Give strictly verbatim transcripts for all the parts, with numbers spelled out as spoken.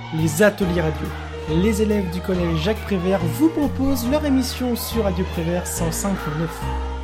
les ateliers radio. Les élèves du collège Jacques Prévert vous proposent leur émission sur Radio Prévert cent cinq virgule neuf.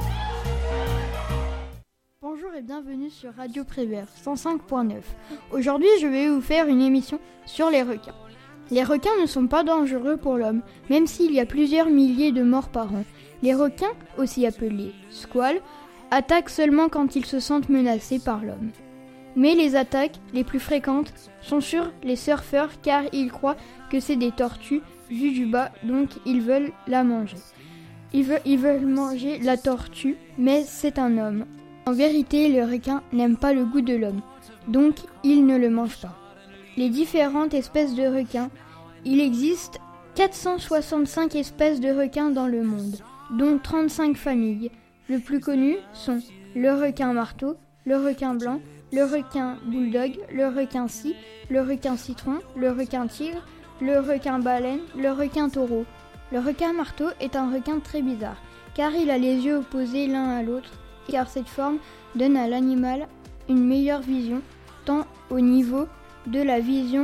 Bonjour et bienvenue sur Radio Prévert cent cinq virgule neuf. Aujourd'hui, je vais vous faire une émission sur les requins. Les requins ne sont pas dangereux pour l'homme, même s'il y a plusieurs milliers de morts par an. Les requins, aussi appelés squales, attaquent seulement quand ils se sentent menacés par l'homme. Mais les attaques les plus fréquentes sont sur les surfeurs car ils croient que c'est des tortues vues du bas, donc ils veulent la manger. Ils veulent, ils veulent manger la tortue, mais c'est un homme. En vérité, le requin n'aime pas le goût de l'homme, donc il ne le mange pas. Les différentes espèces de requins, il existe quatre cent soixante-cinq espèces de requins dans le monde, dont trente-cinq familles. Les plus connus sont le requin marteau, le requin blanc, le requin bulldog, le requin scie, le requin citron, le requin tigre, le requin baleine, le requin taureau. Le requin marteau est un requin très bizarre, car il a les yeux opposés l'un à l'autre, car cette forme donne à l'animal une meilleure vision, tant au niveau de la vision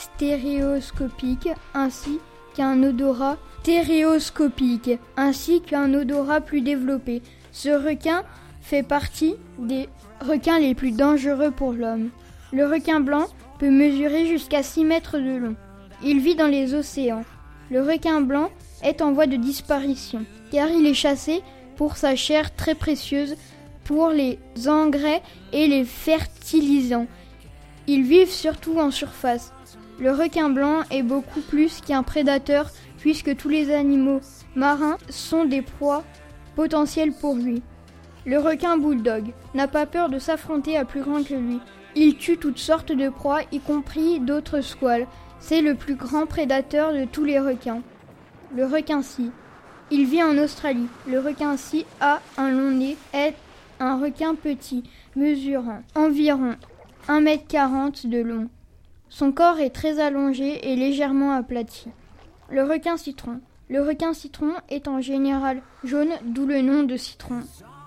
stéréoscopique ainsi qu'un odorat stéréoscopique, ainsi qu'un odorat plus développé. Ce requin fait partie des requins les plus dangereux pour l'homme. Le requin blanc peut mesurer jusqu'à six mètres de long. Il vit dans les océans. Le requin blanc est en voie de disparition, car il est chassé pour sa chair très précieuse, pour les engrais et les fertilisants. Ils vivent surtout en surface. Le requin blanc est beaucoup plus qu'un prédateur, puisque tous les animaux marins sont des proies potentielles pour lui. Le requin bulldog n'a pas peur de s'affronter à plus grand que lui. Il tue toutes sortes de proies, y compris d'autres squales. C'est le plus grand prédateur de tous les requins. Le requin scie. Il vit en Australie. Le requin scie a un long nez, est un requin petit, mesurant environ un mètre quarante de long. Son corps est très allongé et légèrement aplati. Le requin citron. Le requin citron est en général jaune, d'où le nom de citron.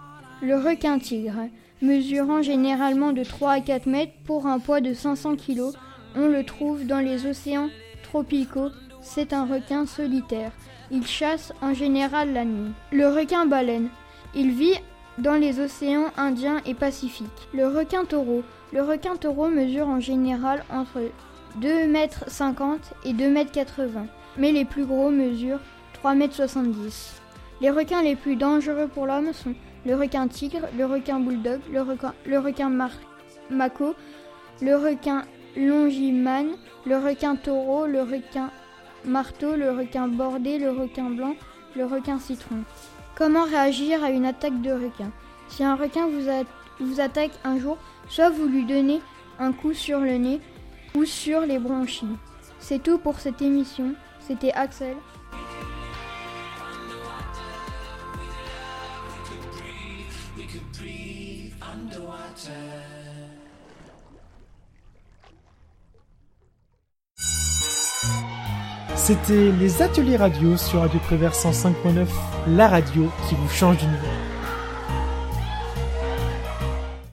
Le requin tigre, mesurant généralement de trois à quatre mètres pour un poids de cinq cents kilos, on le trouve dans les océans tropicaux. C'est un requin solitaire. Il chasse en général la nuit. Le requin baleine. Il vit dans les océans Indien et Pacifique. Le requin taureau. Le requin taureau mesure en général entre deux mètres cinquante et deux mètres quatre-vingts, mais les plus gros mesurent trois mètres soixante-dix. Les requins les plus dangereux pour l'homme sont le requin tigre, le requin bulldog, le requin, le requin mar- mako, le requin longimane, le requin taureau, le requin marteau, le requin bordé, le requin blanc, le requin citron. Comment réagir à une attaque de requin ? Si un requin vous, a- vous attaque un jour, soit vous lui donnez un coup sur le nez ou sur les bronchies. C'est tout pour cette émission. C'était Axel. C'était les ateliers radio sur Radio Prévert cent cinq virgule neuf, la radio qui vous change d'univers.